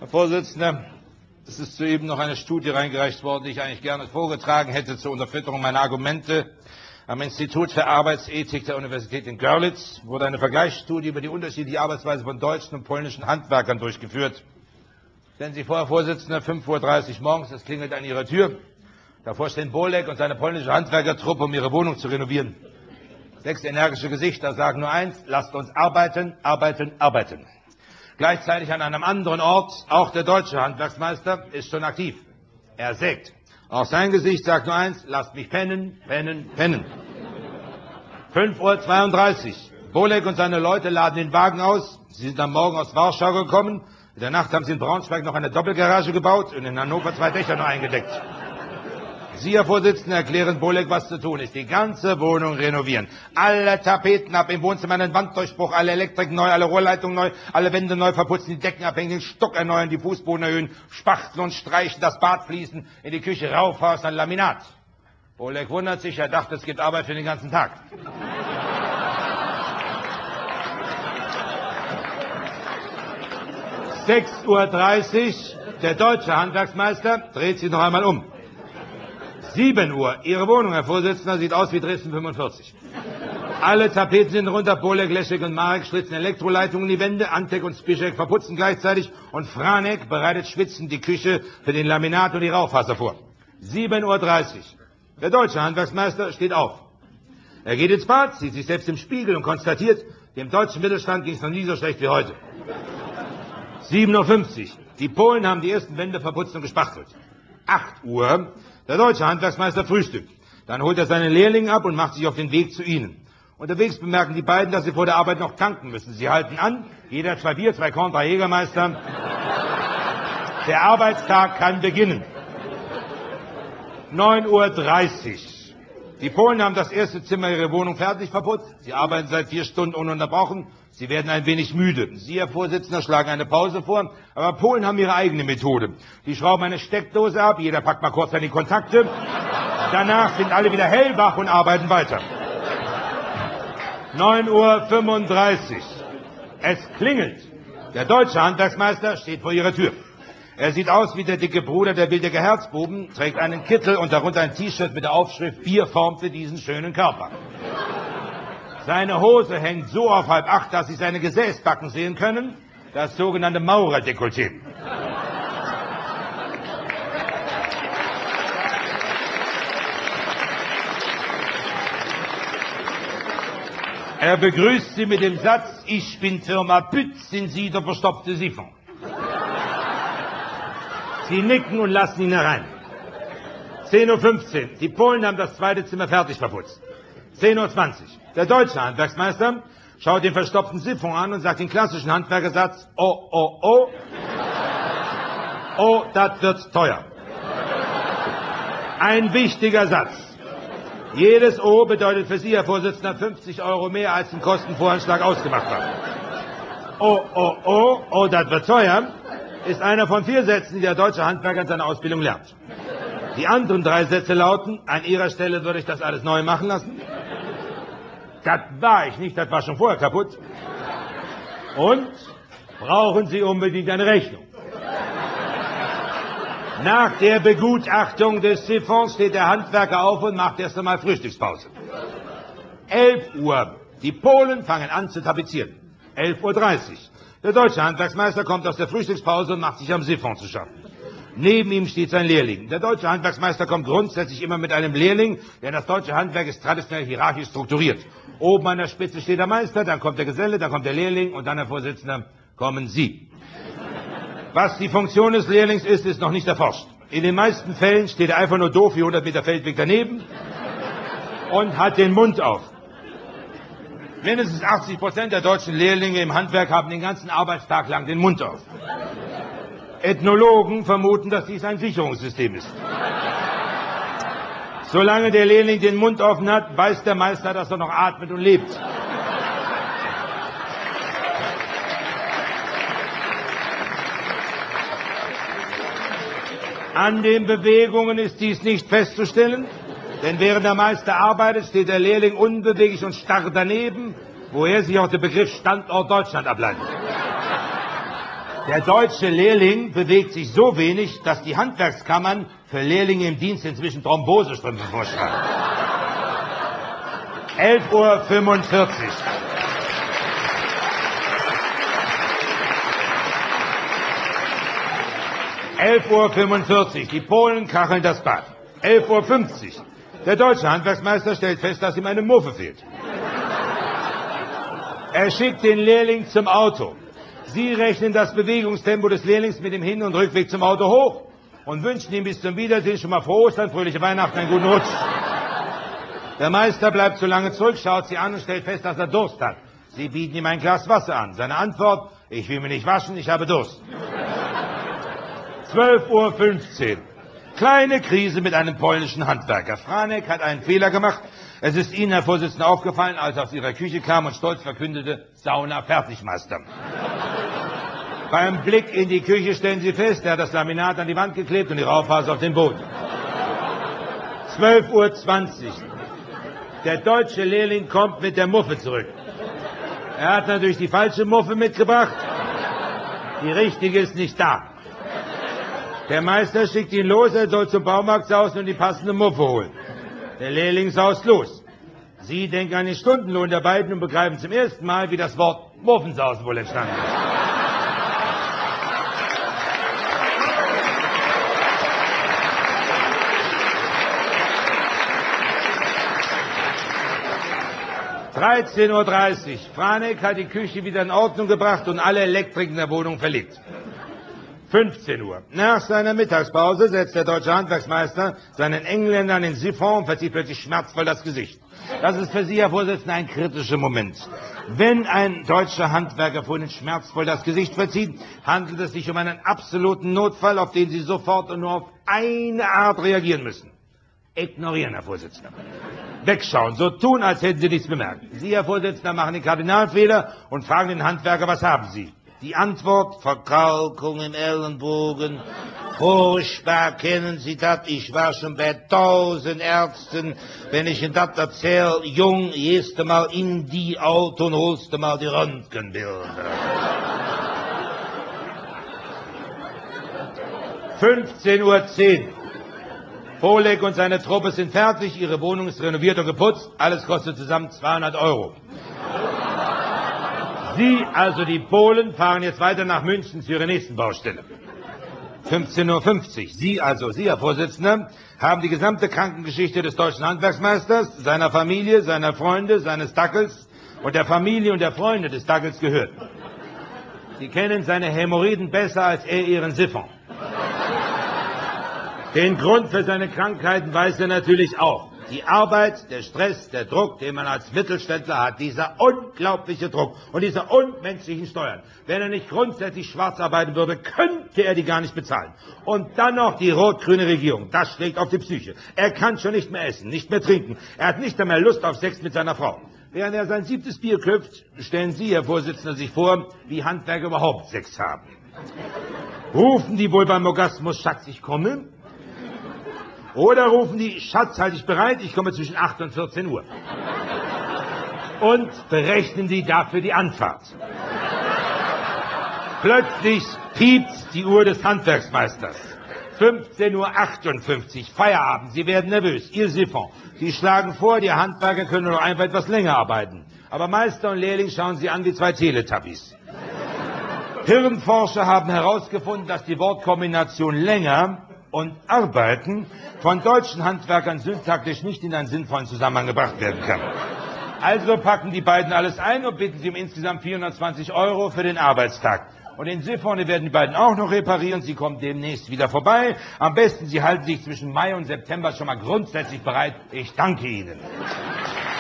Herr Vorsitzender, es ist soeben noch eine Studie reingereicht worden, die ich eigentlich gerne vorgetragen hätte zur Unterfütterung meiner Argumente. Am Institut für Arbeitsethik der Universität in Görlitz wurde eine Vergleichsstudie über die unterschiedliche Arbeitsweise von deutschen und polnischen Handwerkern durchgeführt. Stellen Sie vor, Herr Vorsitzender, 5:30 Uhr morgens, es klingelt an Ihrer Tür. Davor stehen Bolek und seine polnische Handwerkertruppe, um ihre Wohnung zu renovieren. 6 energische Gesichter sagen nur eins: Lasst uns arbeiten, arbeiten, arbeiten. Gleichzeitig an einem anderen Ort, auch der deutsche Handwerksmeister ist schon aktiv. Er sägt. Auch sein Gesicht sagt nur eins: Lasst mich pennen, pennen, pennen. 5:32 Uhr. Bolek und seine Leute laden den Wagen aus. Sie sind am Morgen aus Warschau gekommen. In der Nacht haben sie in Braunschweig noch eine Doppelgarage gebaut und in Hannover 2 Dächer noch eingedeckt. Sie, Herr Vorsitzender, erklären Bolek, was zu tun ist. Die ganze Wohnung renovieren. Alle Tapeten ab, im Wohnzimmer einen Wanddurchbruch, alle Elektrik neu, alle Rohrleitungen neu, alle Wände neu verputzen, die Decken abhängen, den Stock erneuern, die Fußboden erhöhen, spachteln und streichen, das Bad fließen, in die Küche raufhaus an Laminat. Bolek wundert sich, er dachte, es gibt Arbeit für den ganzen Tag. (6:30 Uhr), der deutsche Handwerksmeister dreht sich noch einmal um. 7 Uhr, Ihre Wohnung, Herr Vorsitzender, sieht aus wie Dresden 45. Alle Tapeten sind runter, Bolek, Leschek und Marek stritzen Elektroleitungen in die Wände, Antek und Spischek verputzen gleichzeitig und Franek bereitet schwitzend die Küche für den Laminat und die Rauchwasser vor. 7:30 Uhr, der deutsche Handwerksmeister steht auf. Er geht ins Bad, sieht sich selbst im Spiegel und konstatiert, dem deutschen Mittelstand ging es noch nie so schlecht wie heute. 7:50 Uhr, die Polen haben die ersten Wände verputzt und gespachtelt. 8 Uhr, der deutsche Handwerksmeister frühstückt. Dann holt er seine Lehrlinge ab und macht sich auf den Weg zu ihnen. Unterwegs bemerken die beiden, dass sie vor der Arbeit noch tanken müssen. Sie halten an, jeder 2 Bier, 2 Korn, 3 Jägermeister. Der Arbeitstag kann beginnen. 9:30 Uhr. Die Polen haben das erste Zimmer ihrer Wohnung fertig verputzt. Sie arbeiten seit 4 Stunden ununterbrochen. Sie werden ein wenig müde. Sie, Herr Vorsitzender, schlagen eine Pause vor. Aber Polen haben ihre eigene Methode. Die schrauben eine Steckdose ab, jeder packt mal kurz an die Kontakte. Danach sind alle wieder hellwach und arbeiten weiter. 9:35 Uhr. Es klingelt. Der deutsche Handwerksmeister steht vor ihrer Tür. Er sieht aus wie der dicke Bruder der Wildecker Herzbuben, trägt einen Kittel und darunter ein T-Shirt mit der Aufschrift Bier formte diesen schönen Körper. Seine Hose hängt so auf 7:30, dass Sie seine Gesäßbacken sehen können, das sogenannte Maurerdekolleté. Er begrüßt Sie mit dem Satz: Ich bin Firma Pütz, sind Sie der verstopfte Siphon? Sie nicken und lassen ihn herein. 10:15 Uhr. Die Polen haben das zweite Zimmer fertig verputzt. 10:20 Uhr. Der deutsche Handwerksmeister schaut den verstopften Siphon an und sagt den klassischen Handwerkersatz: Oh, oh, oh. Oh, das wird teuer. Ein wichtiger Satz. Jedes O bedeutet für Sie, Herr Vorsitzender, 50 € mehr, als im Kostenvoranschlag ausgemacht war. Oh, oh, oh, oh, das wird teuer, ist einer von 4 Sätzen, die der deutsche Handwerker in seiner Ausbildung lernt. Die anderen 3 Sätze lauten: An Ihrer Stelle würde ich das alles neu machen lassen. Das war ich nicht, das war schon vorher kaputt. Und brauchen Sie unbedingt eine Rechnung. Nach der Begutachtung des Siphons steht der Handwerker auf und macht erst einmal Frühstückspause. 11 Uhr. Die Polen fangen an zu tapezieren. 11:30 Uhr. Der deutsche Handwerksmeister kommt aus der Frühstückspause und macht sich am Siphon zu schaffen. Neben ihm steht sein Lehrling. Der deutsche Handwerksmeister kommt grundsätzlich immer mit einem Lehrling, denn das deutsche Handwerk ist traditionell hierarchisch strukturiert. Oben an der Spitze steht der Meister, dann kommt der Geselle, dann kommt der Lehrling und dann, Herr Vorsitzender, kommen Sie. Was die Funktion des Lehrlings ist, ist noch nicht erforscht. In den meisten Fällen steht er einfach nur doof wie 100 Meter Feldweg daneben und hat den Mund auf. Mindestens 80% der deutschen Lehrlinge im Handwerk haben den ganzen Arbeitstag lang den Mund auf. Ethnologen vermuten, dass dies ein Sicherungssystem ist. Solange der Lehrling den Mund offen hat, weiß der Meister, dass er noch atmet und lebt. An den Bewegungen ist dies nicht festzustellen, denn während der Meister arbeitet, steht der Lehrling unbeweglich und starr daneben, woher sich auch der Begriff Standort Deutschland ableitet. Der deutsche Lehrling bewegt sich so wenig, dass die Handwerkskammern für Lehrlinge im Dienst inzwischen Thrombosestrümpfe vorschreiben. 11:45 Uhr. Die Polen kacheln das Bad. 11:50 Uhr. Der deutsche Handwerksmeister stellt fest, dass ihm eine Muffe fehlt. Er schickt den Lehrling zum Auto. Sie rechnen das Bewegungstempo des Lehrlings mit dem Hin- und Rückweg zum Auto hoch und wünschen ihm bis zum Wiedersehen schon mal frohe Ostern, fröhliche Weihnachten, einen guten Rutsch. Der Meister bleibt zu lange zurück, schaut sie an und stellt fest, dass er Durst hat. Sie bieten ihm ein Glas Wasser an. Seine Antwort: Ich will mich nicht waschen, ich habe Durst. 12:15 Uhr. Kleine Krise mit einem polnischen Handwerker. Franek hat einen Fehler gemacht. Es ist Ihnen, Herr Vorsitzender, aufgefallen, als er aus Ihrer Küche kam und stolz verkündete: Sauna fertig, Meister. Beim Blick in die Küche stellen Sie fest, er hat das Laminat an die Wand geklebt und die Raufaser auf den Boden. 12:20 Uhr. Der deutsche Lehrling kommt mit der Muffe zurück. Er hat natürlich die falsche Muffe mitgebracht. Die richtige ist nicht da. Der Meister schickt ihn los, er soll zum Baumarkt sausen und die passende Muffe holen. Der Lehrling saust los. Sie denken an den Stundenlohn der beiden und begreifen zum ersten Mal, wie das Wort Muffensausen wohl entstanden ist. (13:30 Uhr). Franek hat die Küche wieder in Ordnung gebracht und alle Elektrik in der Wohnung verlegt. 15 Uhr. Nach seiner Mittagspause setzt der deutsche Handwerksmeister seinen Engländern in Siphon und verzieht plötzlich schmerzvoll das Gesicht. Das ist für Sie, Herr Vorsitzender, ein kritischer Moment. Wenn ein deutscher Handwerker vor Ihnen schmerzvoll das Gesicht verzieht, handelt es sich um einen absoluten Notfall, auf den Sie sofort und nur auf eine Art reagieren müssen. Ignorieren, Herr Vorsitzender. Wegschauen, so tun, als hätten Sie nichts bemerkt. Sie, Herr Vorsitzender, machen den Kardinalfehler und fragen den Handwerker, was haben Sie? Die Antwort: Verkalkung im Ellenbogen. Furchtbar, kennen Sie das? Ich war schon bei 1000 Ärzten. Wenn ich Ihnen das erzähle, Jung, gehst du mal in die Auto und holst du mal die Röntgenbilder. 15:10 Uhr. Polek und seine Truppe sind fertig, ihre Wohnung ist renoviert und geputzt, alles kostet zusammen 200 €. Sie, also die Polen, fahren jetzt weiter nach München zu ihrer nächsten Baustelle. 15:50 Uhr. Sie, also Sie, Herr Vorsitzender, haben die gesamte Krankengeschichte des deutschen Handwerksmeisters, seiner Familie, seiner Freunde, seines Dackels und der Familie und der Freunde des Dackels gehört. Sie kennen seine Hämorrhoiden besser als er ihren Siphon. Den Grund für seine Krankheiten weiß er natürlich auch. Die Arbeit, der Stress, der Druck, den man als Mittelständler hat, dieser unglaubliche Druck und diese unmenschlichen Steuern. Wenn er nicht grundsätzlich schwarz arbeiten würde, könnte er die gar nicht bezahlen. Und dann noch die rot-grüne Regierung. Das schlägt auf die Psyche. Er kann schon nicht mehr essen, nicht mehr trinken. Er hat nicht einmal Lust auf Sex mit seiner Frau. Während er sein 7. Bier köpft, stellen Sie, Herr Vorsitzender, sich vor, wie Handwerker überhaupt Sex haben. Rufen die wohl beim Orgasmus: Schatz, ich komme? Oder rufen die: Schatz, halt dich bereit, ich komme zwischen 8 und 14 Uhr. Und berechnen die dafür die Anfahrt. Plötzlich piept die Uhr des Handwerksmeisters. 15:58 Uhr, Feierabend, Sie werden nervös, Ihr Siphon. Sie schlagen vor, die Handwerker können noch einfach etwas länger arbeiten. Aber Meister und Lehrling schauen Sie an wie zwei Teletubbies. Hirnforscher haben herausgefunden, dass die Wortkombination länger und arbeiten von deutschen Handwerkern syntaktisch nicht in einen sinnvollen Zusammenhang gebracht werden kann. Also packen die beiden alles ein und bitten sie um insgesamt 420 € für den Arbeitstag. Und den Siphon werden die beiden auch noch reparieren. Sie kommen demnächst wieder vorbei. Am besten, Sie halten sich zwischen Mai und September schon mal grundsätzlich bereit. Ich danke Ihnen.